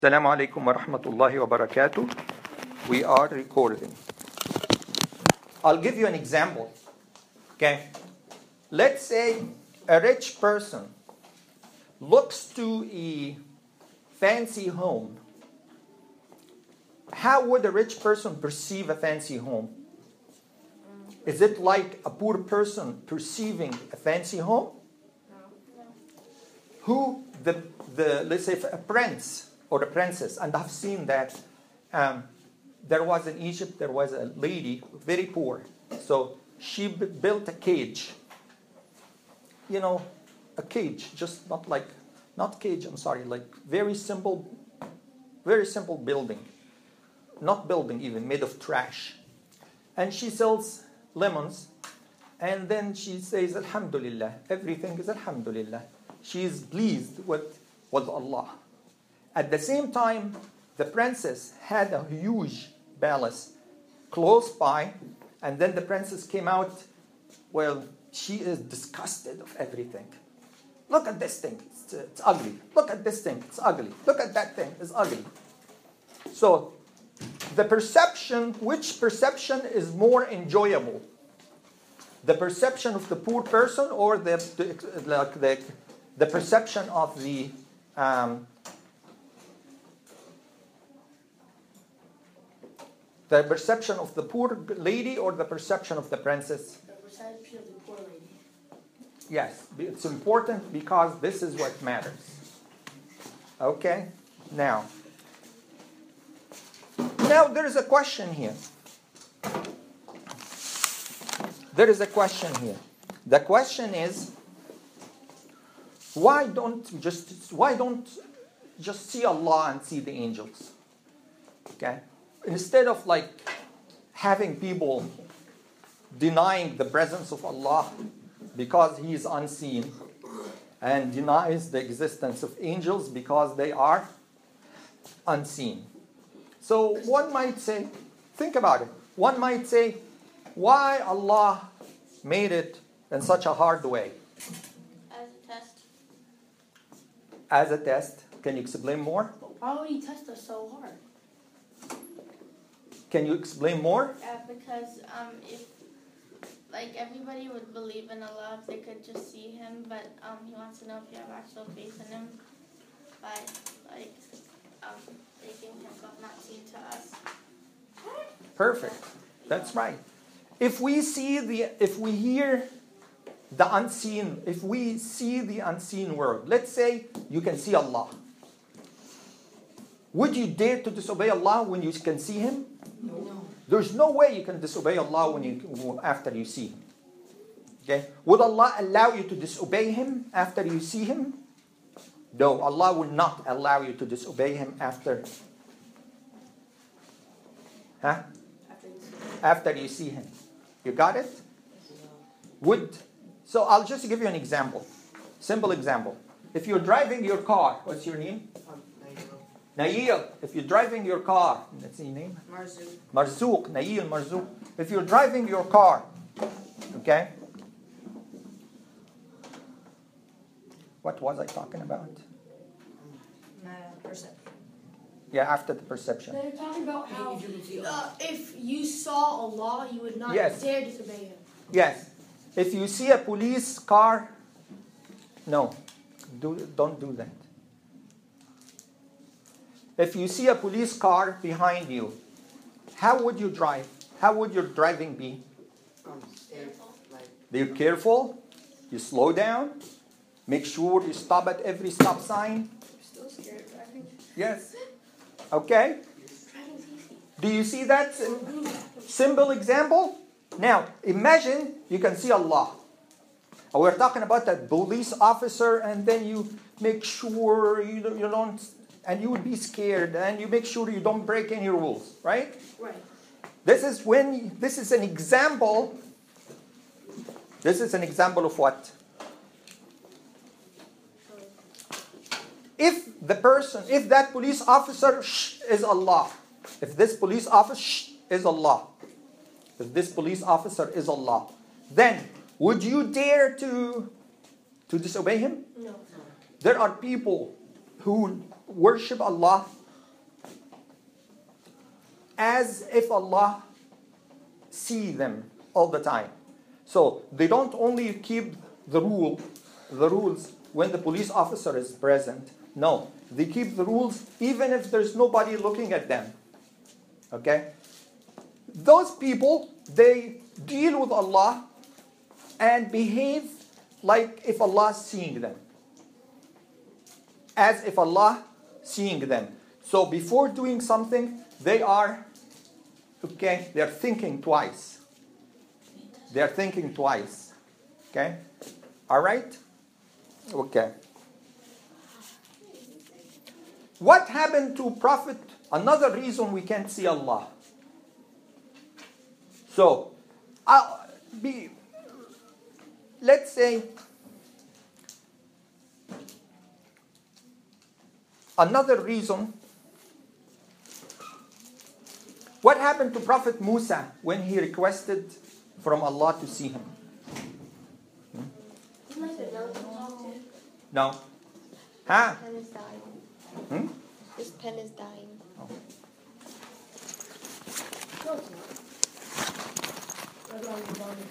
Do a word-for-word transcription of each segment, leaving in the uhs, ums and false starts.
Assalamu alaikum wa rahmatullahi wa barakatuh. We are recording. I'll give you an example. Okay. Let's say a rich person looks to a fancy home. How would a rich person perceive a fancy home? Is it like a poor person perceiving a fancy home? No. Who the the let's say a prince or a princess, and I've seen that. Um, there was in Egypt, there was a lady, very poor. So she b- built a cage. You know, a cage, just not like, not cage, I'm sorry, like very simple, very simple building. Not building even, made of trash. And she sells lemons. And then she says, Alhamdulillah, everything is Alhamdulillah. She is pleased with, with Allah. At the same time, the princess had a huge palace close by, and then the princess came out. Well, she is disgusted of everything. Look at this thing, it's, it's ugly. Look at this thing, it's ugly. Look at that thing, it's ugly. So, the perception, which perception is more enjoyable? The perception of the poor person or the the, like the, the perception of the um, The perception of the poor lady or the perception of the princess? The perception of the poor lady. Yes, it's important because this is what matters. Okay? Now, now there is a question here. There is a question here. The question is, why don't we just why don't just see Allah and see the angels? Okay? Instead of like having people denying the presence of Allah because He is unseen and denies the existence of angels because they are unseen. So one might say, think about it. One might say, why Allah made it in such a hard way? As a test. As a test. Can you explain more? Why would He test us so hard? Can you explain more? Uh, because um, if like everybody would believe in Allah if they could just see Him, but um, He wants to know if you have actual faith in Him by like um, making Himself not seen to us. Perfect. That's right. If we see the, if we hear the unseen, if we see the unseen world, let's say you can see Allah. Would you dare to disobey Allah when you can see Him? No. There's no way you can disobey Allah when you after you see Him. Okay? Would Allah allow you to disobey Him after you see Him? No, Allah will not allow you to disobey Him after. Huh? After you see After you see Him. You got it? Would so I'll just give you an example. Simple example. If you're driving your car, what's your name? Nail. If you're driving your car, that's your name? Marzouk. Marzouk, Nail Marzouk. If you're driving your car, okay? What was I talking about? Perception. Yeah, after the perception. They're talking about how If you could see uh, if you saw Allah, you would not Yes. dare disobey Him. Yes. If you see a police car, no, do, don't do that. If you see a police car behind you, how would you drive? How would your driving be? You're careful, you slow down, make sure you stop at every stop sign. Still scared of driving. Yes. Okay? Driving's easy. Do you see that sim- simple example? Now, imagine you can see Allah. We're talking about that police officer, and then you make sure you don't, you don't and you would be scared, and you make sure you don't break any rules, right? Right. This is when, this is an example, this is an example of what? If the person, if that police officer shh, is Allah, if this police officer shh, is Allah, if this police officer is Allah, then would you dare to, to disobey him? No. There are people who worship Allah as if Allah see them all the time. So they don't only keep the rule, the rules when the police officer is present. No, they keep the rules even if there's nobody looking at them. Okay? Those people, they deal with Allah and behave like if Allah is seeing them. As if Allah seeing them. So before doing something, they are, okay, they're thinking twice. They're thinking twice. Okay? All right? Okay. What happened to Prophet? Another reason we can't see Allah. So, I'll be, let's say, another reason. What happened to Prophet Musa when he requested from Allah to see him? Hmm? No. Huh? Pen is dying. Hmm? This pen is dying. Oh. No, it's not. Red line is on.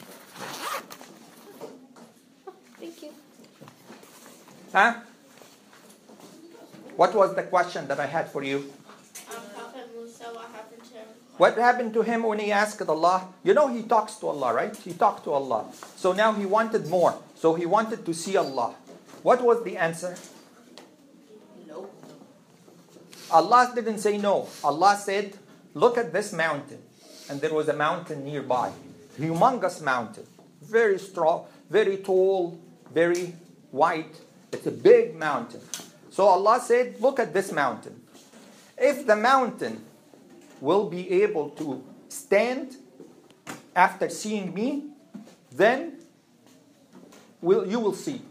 Thank you. Huh? What was the question that I had for you? Um, Prophet Musa, what happened to him? What happened to him when he asked Allah? You know he talks to Allah, right? He talked to Allah. So now he wanted more. So he wanted to see Allah. What was the answer? No. Allah didn't say no. Allah said, look at this mountain. And there was a mountain nearby. Humongous mountain. Very strong, very tall, very white. It's a big mountain. So Allah said, look at this mountain. If the mountain will be able to stand after seeing me, then will, you will see.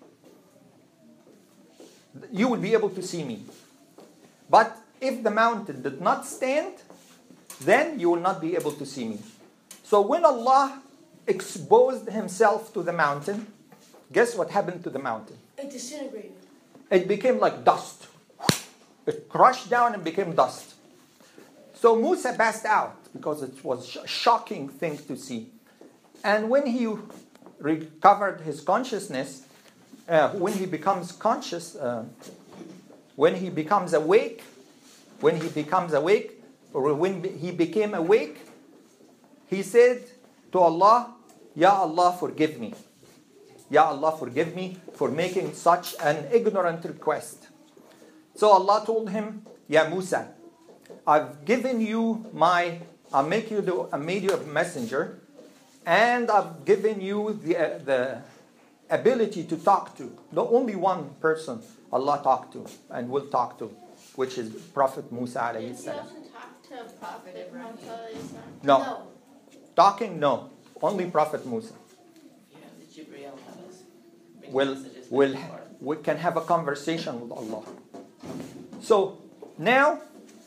You will be able to see me. But if the mountain did not stand, then you will not be able to see me. So when Allah exposed himself to the mountain, guess what happened to the mountain? It disintegrated. It became like dust. It crushed down and became dust. So Musa passed out because it was a shocking thing to see. And when he recovered his consciousness, uh, when he becomes conscious, uh, when he becomes awake, when he becomes awake, or when he became awake, he said to Allah, Ya Allah, forgive me. Ya Allah, forgive me for making such an ignorant request. So Allah told him, Ya Musa, I've given you my, I'll make you the, I made you a messenger, and I've given you the, uh, the ability to talk to. The only one person Allah talked to and will talk to, which is Prophet Musa alayhi Did you salam. also talk to Prophet Musa alayhi salam? No. No. Talking, no. Only Prophet Musa. Yeah, the Jibreel have us. bring Will messages will back and forth. we can have a conversation with Allah. So now,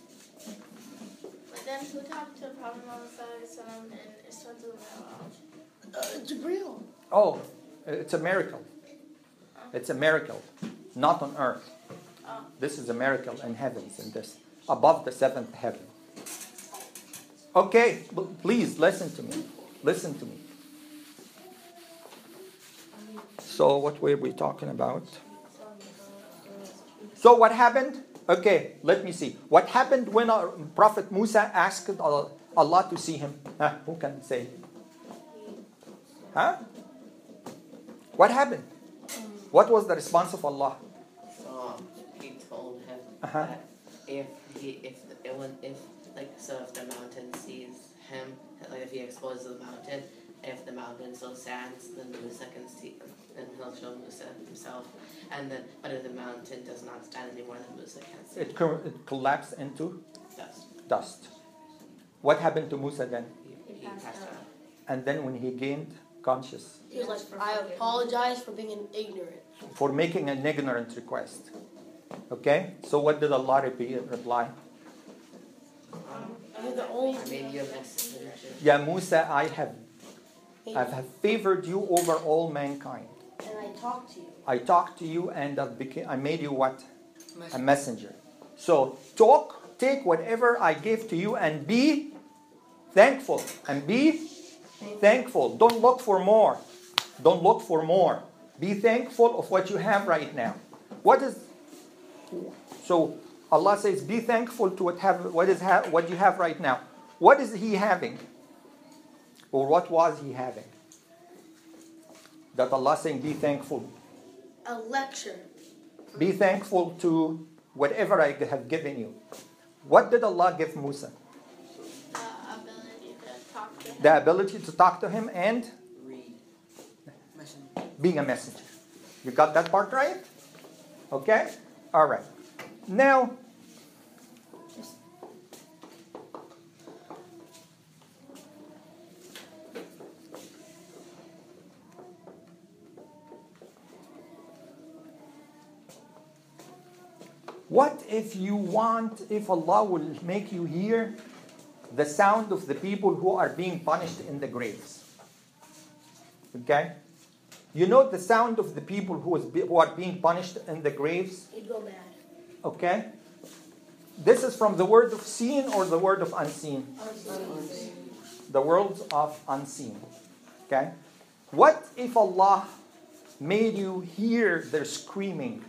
But then who talked to Prophet Musa alayhi salam in Isratul Mi'raj? Uh, Jibreel. oh, it's a miracle. It's a miracle, not on earth. Oh. This is a miracle in heavens, in this, above the seventh heaven. Okay, b- please listen to me. Listen to me. So what were we talking about? So what happened? Okay, let me see. What happened when our Prophet Musa asked Allah to see him? Huh, who can say? Huh? What happened? What was the response of Allah? So he told him Uh-huh. that if he if the, it was if like so if the mountain sees him, like if he exposes the mountain, if the mountain still stands, then Musa can see, then he'll show Musa himself. And then, but if the mountain does not stand anymore, then Musa can't see It, co- it collapsed into dust. dust. What happened to Musa then? He, he passed out. And then when he gained conscious, He was like, I apologize for being an ignorant. for making an ignorant request. Okay? So what did Allah repeat, reply? You're the only. I made you a messenger. Ya Musa, I have, I have favored you over all mankind. And I talked to you. I talked to you and I've became, I made you what? A messenger. So talk but take whatever I give to you and be thankful. And be thankful. Don't look for more. Don't look for more. Be thankful of what you have right now. What is so? Allah says, "Be thankful to what have what is ha- what you have right now." What is He having, or what was He having? That Allah saying, "Be thankful." A lecture. Be thankful to whatever I have given you. What did Allah give Musa? The ability to talk to him. The ability to talk to him and Read. Messenger. being a messenger. You got that part right? Okay? All right. Now, what if you want, if Allah will make you hear the sound of the people who are being punished in the graves? Okay? You know the sound of the people who, is be, who are being punished in the graves? He'd go mad. Okay? This is from the word of seen or the word of unseen? The world of unseen. Okay? What if Allah made you hear their screaming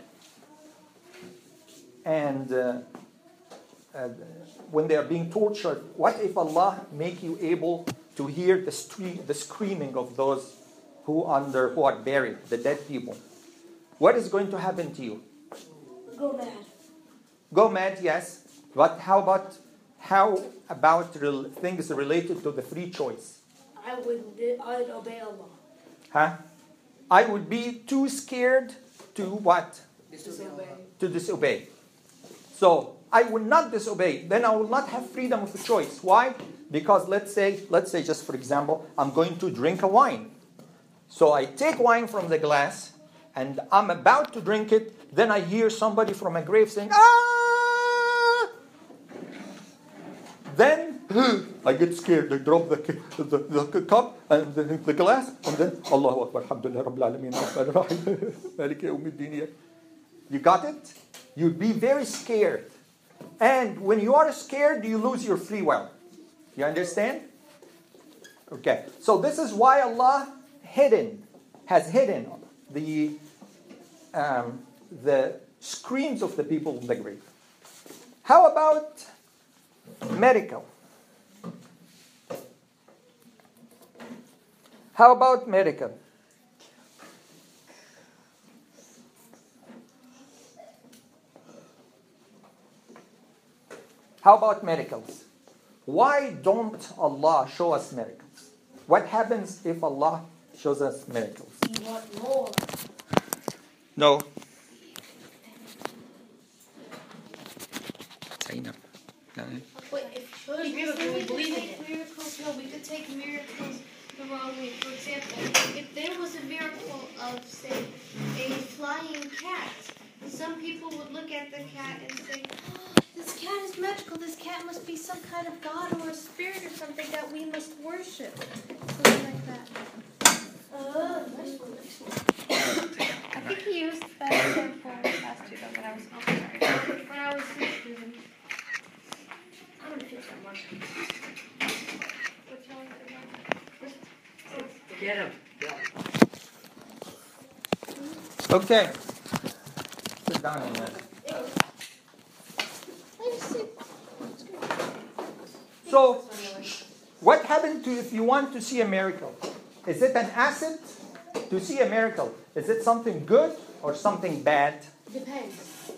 and uh, uh, when they are being tortured? What if Allah make you able to hear the, stre- the screaming of those who under who are buried, the dead people? What is going to happen to you? Go mad. Go mad, yes. But how about how about rel- things related to the free choice? I would I'd obey Allah. Huh? I would be too scared to what? Disobey. To disobey. So I will not disobey. Then I will not have freedom of choice. Why? Because let's say, let's say just for example, I'm going to drink a wine. So I take wine from the glass and I'm about to drink it. Then I hear somebody from a grave saying, "Ah!" Then I get scared. I drop the, the, the cup and the, the glass, and then Allahu Akbar, Alhamdulillah, Rabbil Alameen, Rahman Rahim, Maliki Yawmiddin. You got it? You'd be very scared. And when you are scared, you lose your free will. You understand? Okay. So this is why Allah hidden, has hidden the um, the screams of the people in the grave. How about medical? How about medical? How about miracles? Why don't Allah show us miracles? What happens if Allah shows us miracles? You want more. No. Zainab. Wait, if Those because miracles, then we we could believe in take it. miracles. No, we could take miracles the wrong way. For example, if there was a miracle of, say, a flying cat, some people would look at the cat and say, "Oh, this cat is magical. This cat must be some kind of god or a spirit or something that we must worship." Something like that. Uh, nice one, nice one. I think he used that example last year though, when I was oh, sorry. When I was a student. I'm gonna fix that one. Which one was it? Get him. Yeah. Okay. Sit down on that. So, what happened to if you want to see a miracle? Is it an asset to see a miracle? Is it something good or something bad? Depends.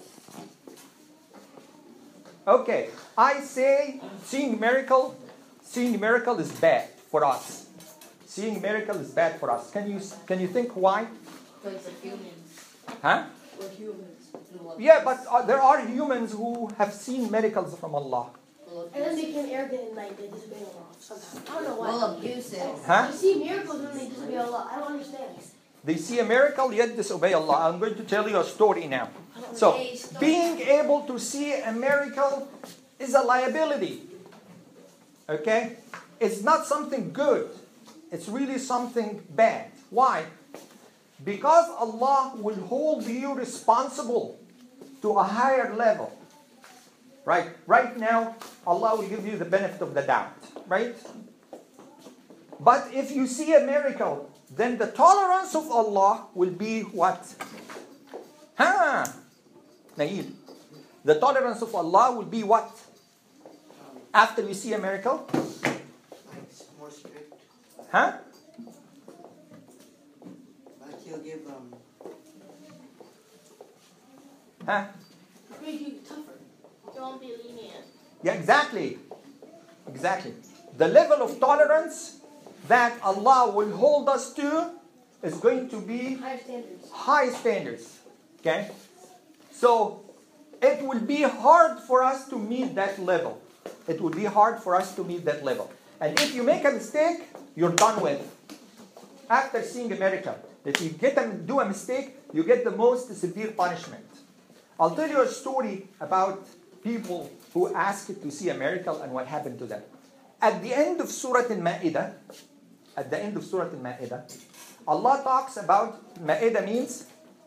Okay, I say seeing miracle, seeing miracle is bad for us. Seeing miracle is bad for us. Can you can you think why? Because of humans. Huh? We're humans. Yeah, but uh, there are humans who have seen miracles from Allah. And then they become arrogant and like they disobey Allah somehow. I don't know why. Well, abusive. Huh? You see miracles and they disobey Allah. I don't understand. They see a miracle yet disobey Allah. I'm going to tell you a story now. So, being able to see a miracle is a liability. Okay? It's not something good. It's really something bad. Why? Because Allah will hold you responsible to a higher level. Right? Right now, Allah will give you the benefit of the doubt. Right? But if you see a miracle, then the tolerance of Allah will be what? Ha! Naeem. The tolerance of Allah will be what? After you see a miracle? Like more strict. Huh? Like he'll give um Huh? Make you tougher. It won't be lenient. Yeah, exactly. Exactly. The level of tolerance that Allah will hold us to is going to be Higher standards. high standards. Okay? So it will be hard for us to meet that level. It will be hard for us to meet that level. And if you make a mistake, you're done with. After seeing a miracle, if you get a, do a mistake, you get the most severe punishment. I'll tell you a story about people who asked to see a miracle and what happened to them. At the end of Surah Al-Ma'idah, at the end of Surah Al-Ma'idah, Allah talks about, Ma'idah means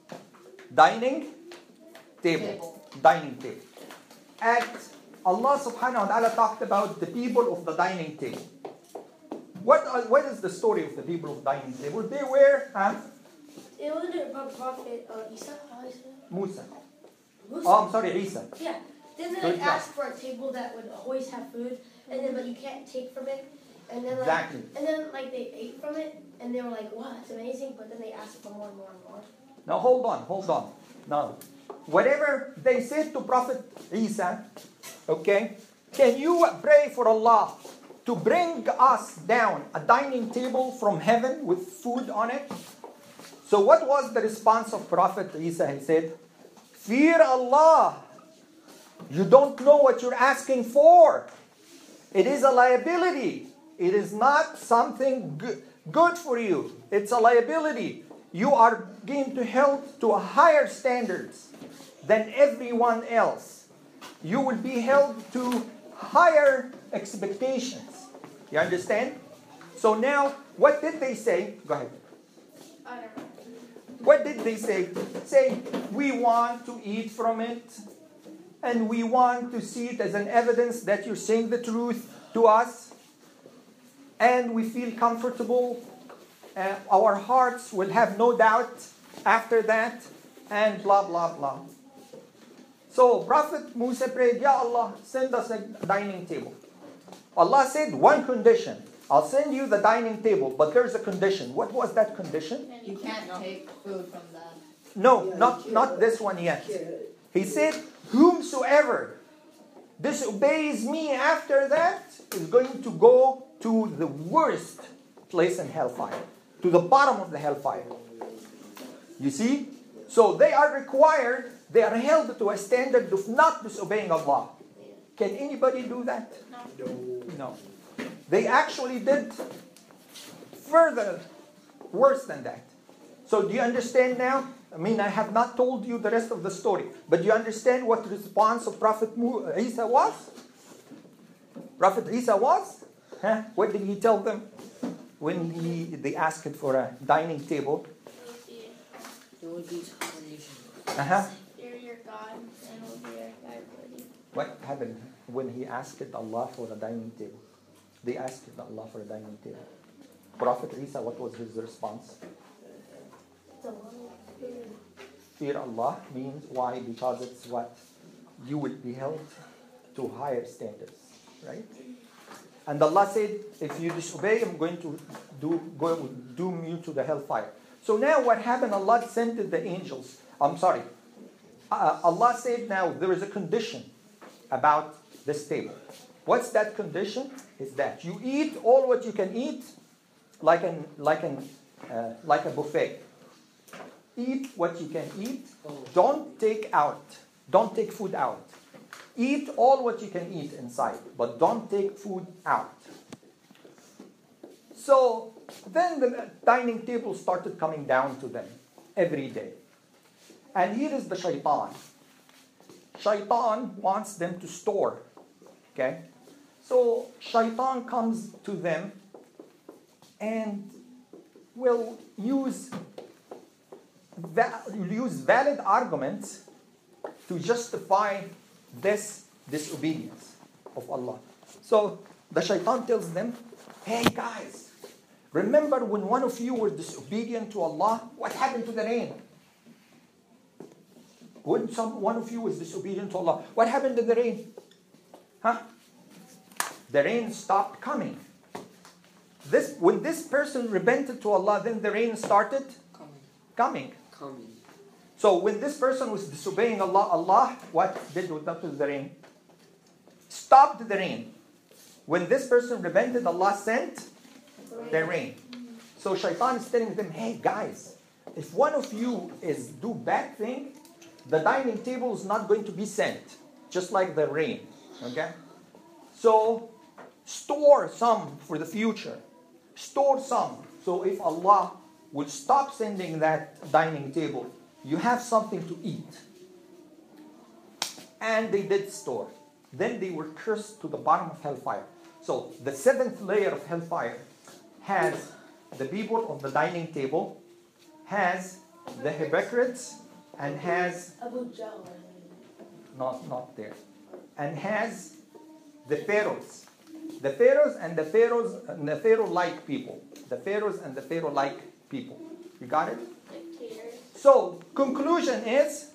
dining table. Table. Dining table. And Allah subhanahu wa ta'ala talked about the people of the dining table. What, are, what is the story of the people of the dining table? They were huh? It wasn't it about Prophet uh, Isa? alayhi Musa. salam? Oh, I'm sorry, Isa. Yeah. Didn't they Good like job. ask for a table that would always have food, and then but you can't take from it, and then like, Exactly. and then like they ate from it, and they were like, "Wow, that's amazing!" But then they asked for more and more and more. Now hold on, hold on. Now, whatever they said to Prophet Isa, okay, can you pray for Allah to bring us down a dining table from heaven with food on it? So what was the response of Prophet Isa? He said, fear Allah. You don't know what you're asking for. It is a liability. It is not something good, good for you. It's a liability. You are being held to a higher standards than everyone else. You will be held to higher expectations. You understand? So now, what did they say? Go ahead. I don't know. What did they say? Say, we want to eat from it, and we want to see it as an evidence that you're saying the truth to us, and we feel comfortable. Uh, our hearts will have no doubt after that, and blah, blah, blah. So Prophet Musa prayed, Ya Allah, send us a dining table. Allah said, one condition. I'll send you the dining table, but there's a condition. What was that condition? You can't take food from that. No, not, not this one yet. He said, whomsoever disobeys me after that is going to go to the worst place in hellfire, to the bottom of the hellfire. You see? So they are required, they are held to a standard of not disobeying Allah. Can anybody do that? No. No. They actually did further worse than that. So do you understand now? I mean, I have not told you the rest of the story, but do you understand what the response of Prophet Isa was? Prophet Isa was? Huh? What did he tell them when he, they asked for a dining table? It will be It would be toleration. Uh-huh. You're your God, and will be your liability. What happened when he asked Allah for a dining table? They asked Allah for a dining table. Prophet Isa, what was his response? Fear Allah means why? Because it's what you will be held to higher standards, right? And Allah said, if you disobey, I'm going to do go doom you to the hellfire. So now what happened? Allah sent the angels. I'm sorry. Uh, Allah said now there is a condition about this table. What's that condition? Is that you eat all what you can eat, like an like an uh, like a buffet. Eat what you can eat. Don't take out. Don't take food out. Eat all what you can eat inside, but don't take food out. So then the dining table started coming down to them every day. And here is the shaitan. Shaitan wants them to store. Okay? So shaitan comes to them and will use, va- use valid arguments to justify this disobedience of Allah. So the shaitan tells them, hey guys, remember when one of you were disobedient to Allah, what happened to the rain? When some one of you was disobedient to Allah, what happened to the rain? Huh? The rain stopped coming. This when this person repented to Allah, then the rain started Coming. coming. Coming. So when this person was disobeying Allah, Allah what did with the rain? Stopped the rain. When this person repented, Allah sent the rain. So shaitan is telling them, hey guys, if one of you is do bad thing, the dining table is not going to be sent, just like the rain. Okay? So store some for the future. Store some. So if Allah will stop sending that dining table, you have something to eat. And they did store. Then they were cursed to the bottom of hellfire. So the seventh layer of hellfire has the people of the dining table, has the hypocrites, and has Abu Jahl. not not there, and has the pharaohs, the pharaohs and the pharaohs and the pharaoh-like people, the pharaohs and the pharaoh-like people. You got it? Dictators. So conclusion is,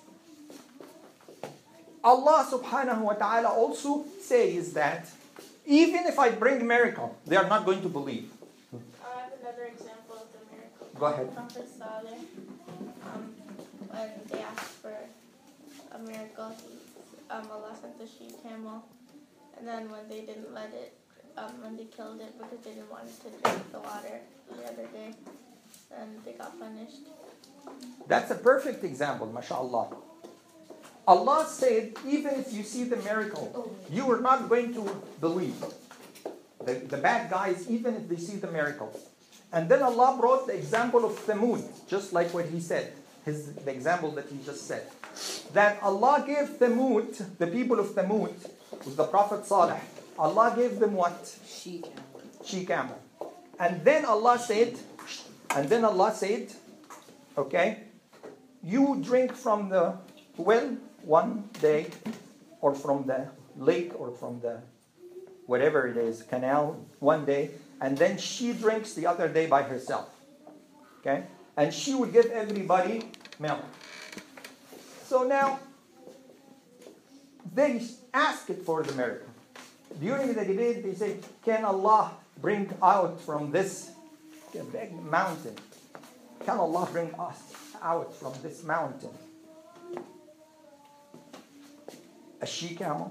Allah subhanahu wa ta'ala also says that even if I bring miracle, they are not going to believe. I have another example of the miracle. Go ahead. Prophet Saleh, um, when they asked for a miracle, he, um, Allah sent the she camel, and then when they didn't let it, um, when they killed it because they didn't want it to drink the water the other day, and they got punished. That's a perfect example, mashallah. Allah said, even if you see the miracle, you are not going to believe. The, the bad guys, even if they see the miracle. And then Allah brought the example of Thamud, just like what he said, his, the example that he just said. That Allah gave Thamud, the people of Thamud, with the Prophet Saleh, Allah gave them what? She camel. She camel. And then Allah said, and then Allah said, okay, you drink from the well one day, or from the lake, or from the whatever it is, canal, one day, and then she drinks the other day by herself. Okay? And she would give everybody milk. So now, they ask it for the miracle. During the debate, they say, can Allah bring out from this big mountain? Can Allah bring us out from this mountain a she camel?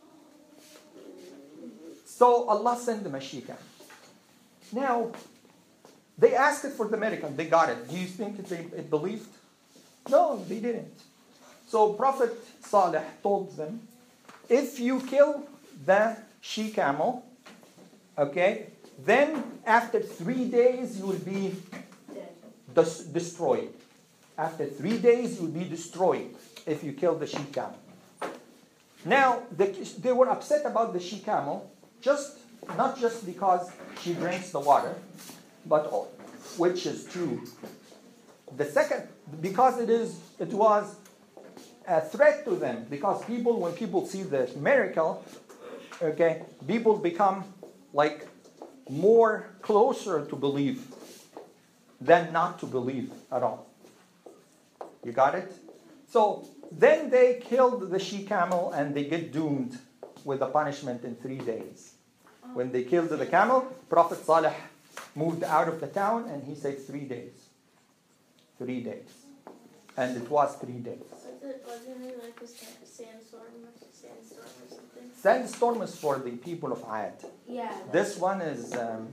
So Allah sent them a she camel. Now, they asked it for the miracle. They got it. Do you think they it believed? No, they didn't. So Prophet Saleh told them, if you kill the she camel, okay, then after three days you will be des- destroyed. After three days you will be destroyed if you kill the she camel. Now, the, they were upset about the she camel, just not just because she drinks the water, but which is true. The second, because it is, it was a threat to them, because people, when people see the miracle, okay, people become like more closer to believe than not to believe at all. You got it? So then they killed the she camel and they get doomed with a punishment in three days. When they killed the camel, Prophet Saleh moved out of the town and he said three days. Three days. And it was three days. Was it, wasn't it like a sa- sandstorm or sandstorm or something? Sandstorm is for the people of Ad. Yeah. This one is um,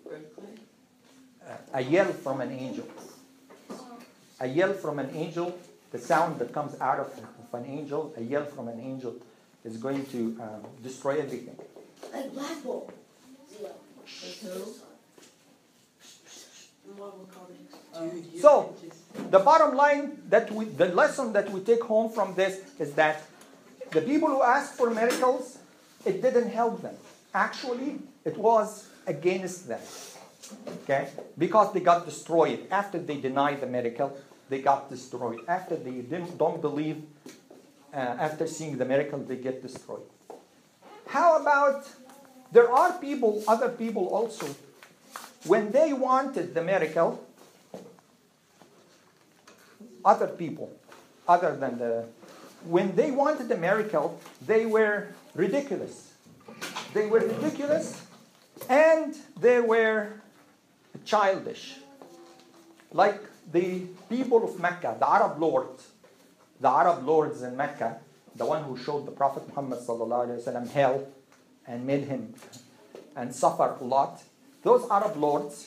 a yell from an angel. A yell from an angel, the sound that comes out of, of an angel, a yell from an angel is going to um, destroy everything. Like Black Bolt. Dude, you So, can just- the bottom line, that we, the lesson that we take home from this is that the people who asked for miracles, it didn't help them. Actually, it was against them. Okay? Because they got destroyed. After they denied the miracle, they got destroyed. After they didn't, don't believe, uh, after seeing the miracle, they get destroyed. How about, there are people, other people also, when they wanted the miracle, other people, other than the, when they wanted the miracle, they were ridiculous. They were ridiculous and they were childish. Like the people of Mecca, the Arab lords, the Arab lords in Mecca, the one who showed the Prophet Muhammad sallallahu alaihi wasallam hell and made him and suffer a lot. Those Arab lords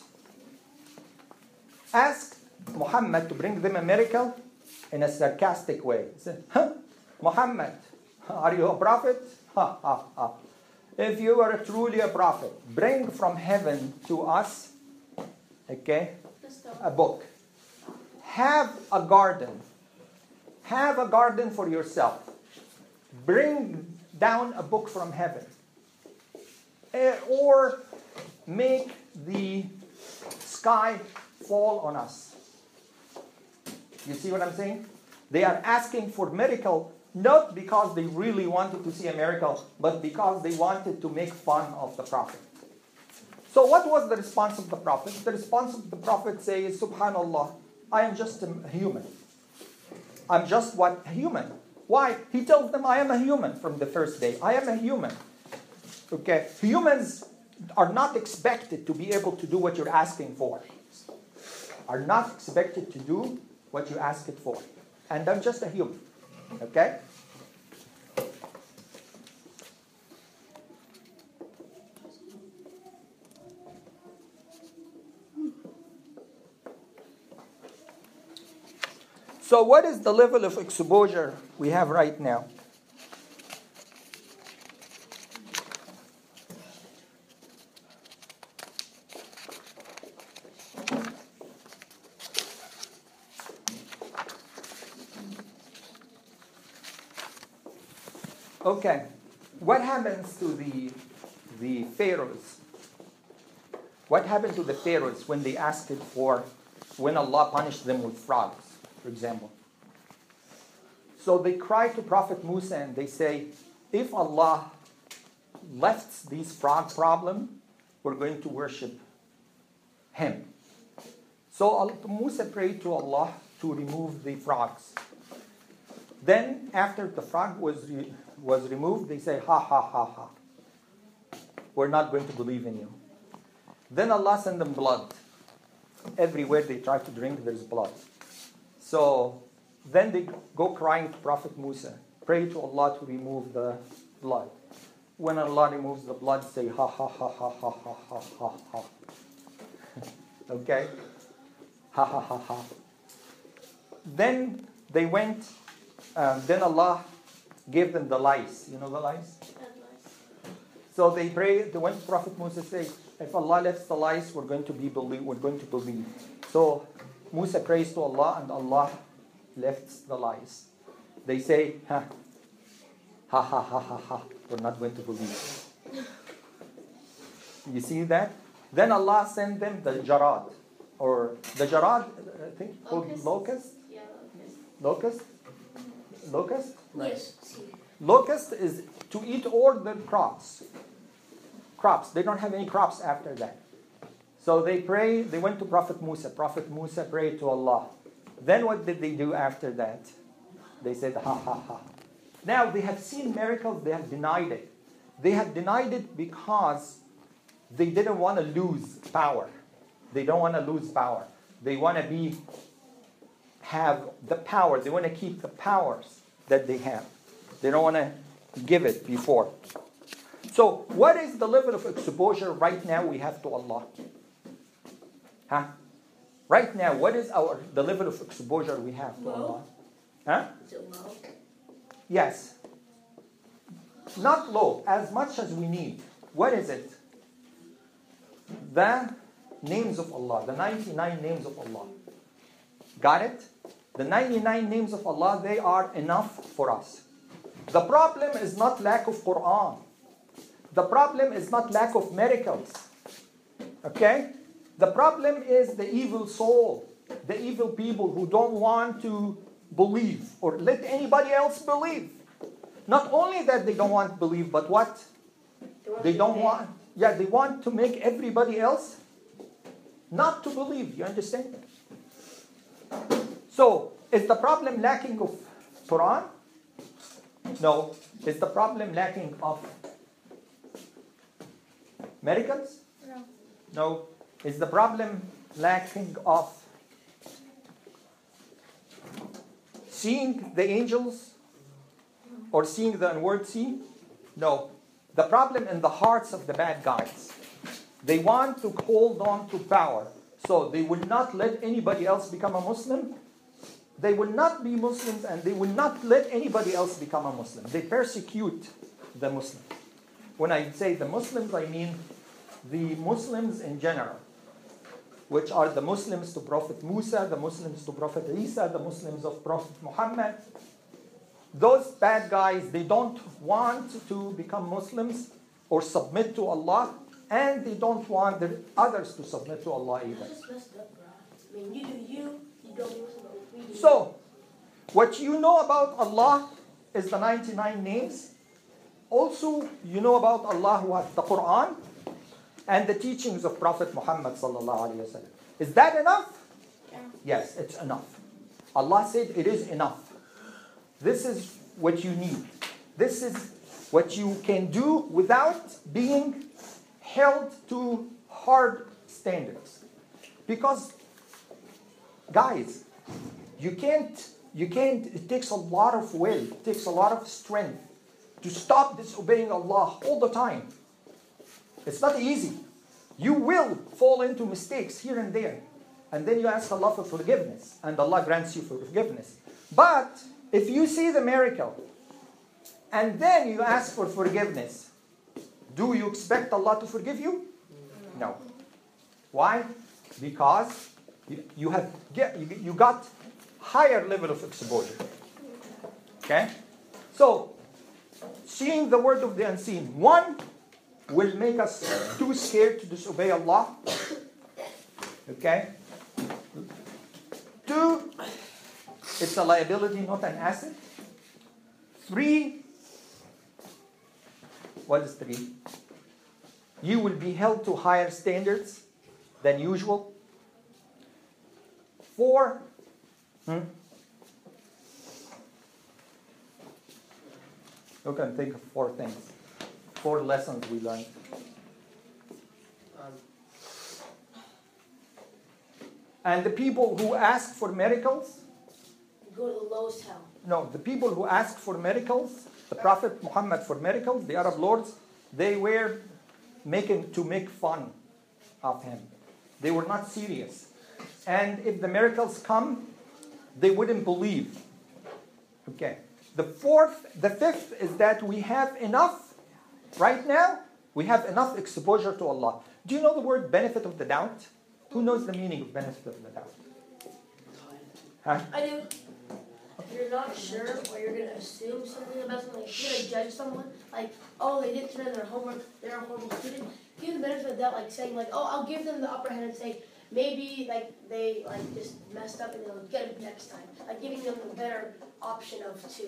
asked Muhammad to bring them a miracle in a sarcastic way. He said, huh? Muhammad, are you a prophet? Ha, ha, ha. If you are truly a prophet, bring from heaven to us, okay, a book. Have a garden. Have a garden for yourself. Bring down a book from heaven. Eh, Or make the sky fall on us. You see what I'm saying? They are asking for miracle, not because they really wanted to see a miracle, but because they wanted to make fun of the prophet. So what was the response of the prophet? The response of the prophet says, Subhanallah, I am just a human. I'm just what? A human. Why? He tells them, I am a human from the first day. I am a human. Okay? Humans are not expected to be able to do what you're asking for. Are not expected to do what you ask it for. And I'm just a human. Okay? So what is the level of exposure we have right now? Okay, what happens to the, the pharaohs? What happened to the pharaohs when they asked it for, when Allah punished them with frogs, for example? So they cry to Prophet Musa and they say, if Allah left this frog problem, we're going to worship him. So Musa prayed to Allah to remove the frogs. Then after the frog was re- was removed, they say, ha, ha, ha, ha. We're not going to believe in you. Then Allah sent them blood. Everywhere they try to drink, there's blood. So then they go crying to Prophet Musa, pray to Allah to remove the blood. When Allah removes the blood, say, ha, ha, ha, ha, ha, ha, ha, ha, ha. Okay? Ha, ha, ha, ha. Then they went, um, then Allah gave them the lice. You know the lice? So they pray, they went to Prophet Musa say, if Allah lets the lice, we're going to be believe, we're going to believe. So Musa prays to Allah and Allah lifts the lice. They say, ha, ha, ha, ha, ha, ha, we're not going to believe. You see that? Then Allah sent them the jarad, or the jarad, I think called Locust. locust. Yeah, locust. Locust? Locust? Yes. Locust is to eat all the crops. Crops. They don't have any crops after that. So they pray, they went to Prophet Musa. Prophet Musa prayed to Allah. Then what did they do after that? They said, ha, ha, ha. Now they have seen miracles, they have denied it. They have denied it because they didn't want to lose power. They don't want to lose power. They want to be, have the power. They want to keep the powers that they have. They don't want to give it before. So what is the level of exposure right now we have to Allah? Huh? Right now, what is our the level of exposure we have to Low. Allah? Huh? Is it low? Yes. Not low, as much as we need. What is it? The names of Allah, the ninety-nine names of Allah. Got it? The ninety-nine names of Allah, they are enough for us. The problem is not lack of Quran. The problem is not lack of miracles. Okay? The problem is the evil soul, the evil people who don't want to believe or let anybody else believe. Not only that they don't want to believe, but what? want They you to don't pay. want, yeah, they want to make everybody else not to believe. You understand? So, is the problem lacking of Quran? No. Is the problem lacking of miracles? No. No. Is the problem lacking of seeing the angels or seeing the unword sea? No. The problem in the hearts of the bad guys. They want to hold on to power. So they will not let anybody else become a Muslim. They will not be Muslims and they will not let anybody else become a Muslim. They persecute the Muslims. When I say the Muslims, I mean the Muslims in general, which are the Muslims to Prophet Musa, the Muslims to Prophet Isa, the Muslims of Prophet Muhammad. Those bad guys, they don't want to become Muslims or submit to Allah, and they don't want the others to submit to Allah either. That's messed up, bro. I mean, you do you, you don't do what we do. So, what you know about Allah is the ninety-nine names. Also, you know about Allah what? The Quran and the teachings of Prophet Muhammad sallallahu alaihi wasallam. Is that enough? Yeah. Yes, it's enough. Allah said it is enough. This is what you need. This is what you can do without being held to hard standards. Because, guys, you can't, you can't, it takes a lot of will, it takes a lot of strength to stop disobeying Allah all the time. It's not easy. You will fall into mistakes here and there. And then you ask Allah for forgiveness. And Allah grants you forgiveness. But if you see the miracle and then you ask for forgiveness, do you expect Allah to forgive you? No. Why? Because you, you have get, you, you got higher level of exposure. Okay? So, seeing the word of the unseen, one, will make us too scared to disobey Allah. Okay? Two, it's a liability, not an asset. Three, what is three? You will be held to higher standards than usual. Four, hmm? You can think of four things. Four lessons we learned. Um, And the people who ask for miracles, Go to the lowest hell. no, the people who ask for miracles, the Prophet Muhammad for miracles, the Arab lords, they were making to make fun of him. They were not serious. And if the miracles come, they wouldn't believe. Okay. The fourth, the fifth is that we have enough, right now, we have enough exposure to Allah. Do you know the word benefit of the doubt? Who knows the meaning of benefit of the doubt? Huh? I do. If you're not sure or you're going to assume something about someone, like you're going to judge someone, like, oh, they didn't turn in their homework, they're a horrible student, give them the benefit of the doubt, like saying, like, oh, I'll give them the upper hand and say, maybe, like, they, like, just messed up and they'll get it next time. Like, giving them the better option of two.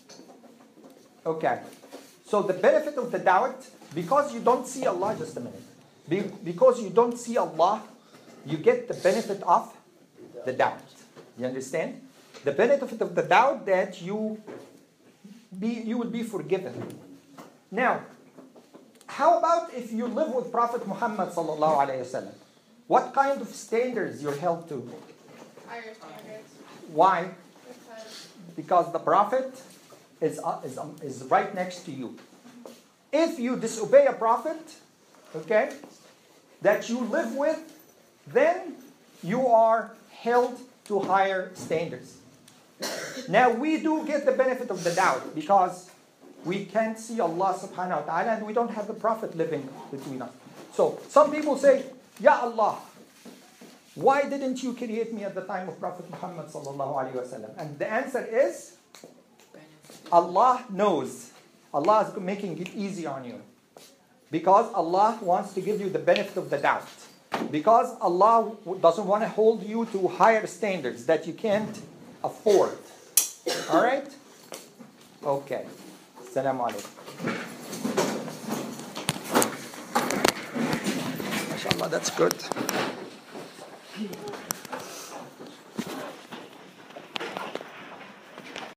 Okay. So the benefit of the doubt, because you don't see Allah, just a minute. Be- because you don't see Allah, you get the benefit of the doubt. You understand? The benefit of the doubt that you be you will be forgiven. Now, how about if you live with Prophet Muhammad sallallahu alaihi wasallam? What kind of standards you're held to? Higher standards. Why? Because Because the Prophet is, uh, is, um, is right next to you. If you disobey a Prophet, okay, that you live with, then you are held to higher standards. Now we do get the benefit of the doubt because we can't see Allah subhanahu wa ta'ala and we don't have the Prophet living between us. So some people say, Ya Allah, why didn't you create me at the time of Prophet Muhammad sallallahu alaihi wasallam? And the answer is, Allah knows. Allah is making it easy on you. Because Allah wants to give you the benefit of the doubt. Because Allah doesn't want to hold you to higher standards that you can't afford. Alright? Okay. Assalamu alaikum. that's good.